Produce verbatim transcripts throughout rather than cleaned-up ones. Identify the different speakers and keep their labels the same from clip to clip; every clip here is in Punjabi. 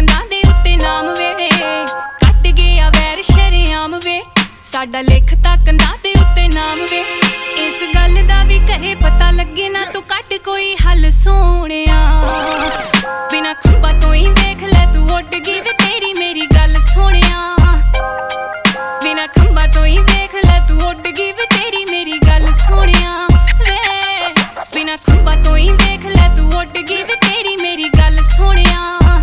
Speaker 1: ਕੰਧਾਂ ਦੇ ਉੱਤੇ ਨਾਮ ਵੇ ਕੱਟ ਗਿਆ ਵੈਰ ਸ਼ਰੇਆਮ ਵੇ ਸਾਡਾ ਲਿਖਤਾ ਕੰਧਾਂ ਦੇ ਉੱਤੇ ਨਾਮ ਵੇ ਇਸ ਗੱਲ ਦਾ ਵੀ ਘਰੇ ਪਤਾ ਲੱਗੇ ਨਾ ਤੂੰ ਕੱਢ ਕੋਈ ਹੱਲ ਸੋਹਣਿਆ ਬਿਨਾਂ ਖੰਭਾਂ ਤੋਂ ਹੀ ਵੇਖ ਲੈ ਤੂੰ ਉੱਡ ਗਈ ਵੇ ਤੇਰੀ ਮੇਰੀ ਗੱਲ ਸੋਹਣਿਆ ਬਿਨਾਂ ਖੰਭਾਂ ਤੋਂ ਹੀ ਵੇਖ ਲੈ ਤੂੰ ਉੱਡ ਗਈ ਵੇ ਤੇਰੀ ਮੇਰੀ ਗੱਲ ਸੋਹਣਿਆ ਵੇ ਬਿਨਾਂ ਖੰਭਾਂ ਤੋਂ ਹੀ ਵੇਖ ਲੈ ਤੂੰ ਉੱਡ ਗਈ ਵੇ ਤੇਰੀ ਮੇਰੀ ਗੱਲ ਸੋਹਣਿਆ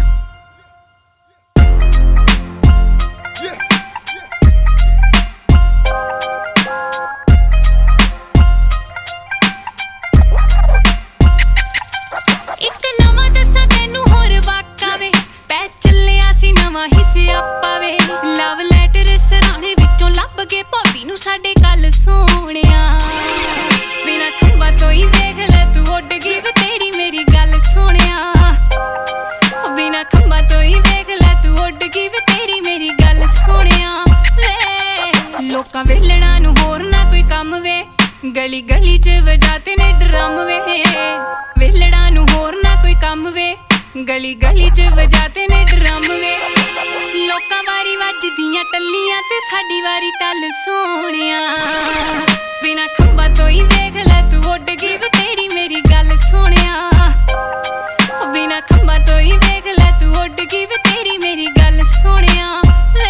Speaker 1: ਲਵ ਲੈਟਰ ਸਰਾਣੇ ਵਿੱਚੋਂ ਲੱਭ ਕੇ ਭਾਬੀ ਨੂੰ ਸਾਡੇ ਗੱਲ ਸੋਹਣਿਆ ਬਿਨਾਂ ਖੰਭਾਂ ਤੋਂ ਹੀ ਵੇਖ ਲੈ ਤੂੰ ਉੱਡ ਗਈ ਵੇ ਤੇਰੀ ਮੇਰੀ ਗੱਲ ਸੋਹਣਿਆ ਬਿਨਾਂ ਖੰਭਾਂ ਤੋਂ ਹੀ ਵੇਖ ਲੈ ਤੂੰ ਉੱਡ ਗਈ ਵੇ ਤੇਰੀ ਮੇਰੀ ਗੱਲ ਸੋਹਣਿਆ ਵੇ ਲੋਕਾਂ ਵੇਲਣਾ ਨੂੰ ਹੋਰ ਨਾ ਕੋਈ ਕੰਮ ਵੇ ਗਲੀ ਗਲੀ ਚ ਵਜਾਤੇ ਨੇ ਡਰਮ ਵੇ ਵੇਲਣਾ ਨੂੰ ਹੋਰ ਨਾ ਕੋਈ ਕੰਮ ਵੇ ਗਲੀ ਗਲੀ ਚ ਵਜਾਤੇ ਨੇ ਡਰਮ ਵੇ ਲੋਕਾਂ ਵਾਰੀ ਵੱਜਦੀਆਂ ਟੱਲੀਆਂ ਤੇ ਸਾਡੀ ਵਾਰੀ ਟੱਲ ਸੋਹਣਿਆ ਬਿਨਾਂ ਖੰਭਾਂ ਤੋਂ ਹੀ ਵੇਖ ਲੈ ਤੂੰ ਉੱਡ ਗਈ ਵੇ ਤੇਰੀ ਮੇਰੀ ਗੱਲ ਸੋਹਣਿਆ ਬਿਨਾਂ ਖੰਭਾਂ ਤੋਂ ਹੀ ਵੇਖ ਲੈ ਤੂੰ ਉੱਡ ਗਈ ਵੇ ਤੇਰੀ ਮੇਰੀ ਗੱਲ ਸੋਹਣਿਆ ਵੇ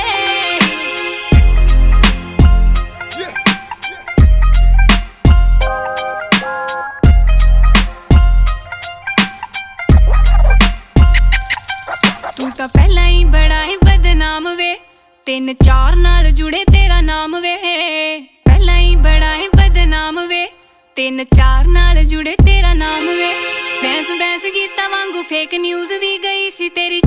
Speaker 1: ਤੂੰ ਤਾਂ ਪਹਿਲਾਂ ਹੀ ਬੜਾ ਹੀ ਬਦਨਾਮ ਵੇ ਤਿੰਨ ਚਾਰ ਨਾਲ ਜੁੜੇ ਤੇਰਾ ਨਾਮ ਵੇ ਪਹਿਲਾਂ ਹੀ ਬੜਾ ਹੀ ਬਦਨਾਮ ਵੇ ਤਿੰਨ ਚਾਰ ਨਾਲ ਜੁੜੇ ਤੇਰਾ ਨਾਮ ਵੇ ਬੈਂਸ ਬੈਂਸ ਗੀਤਾਂ ਵਾਂਗੂ ਫੇਕ ਨਿਊਜ਼ ਵੀ ਗਈ ਸੀ ਤੇਰੀ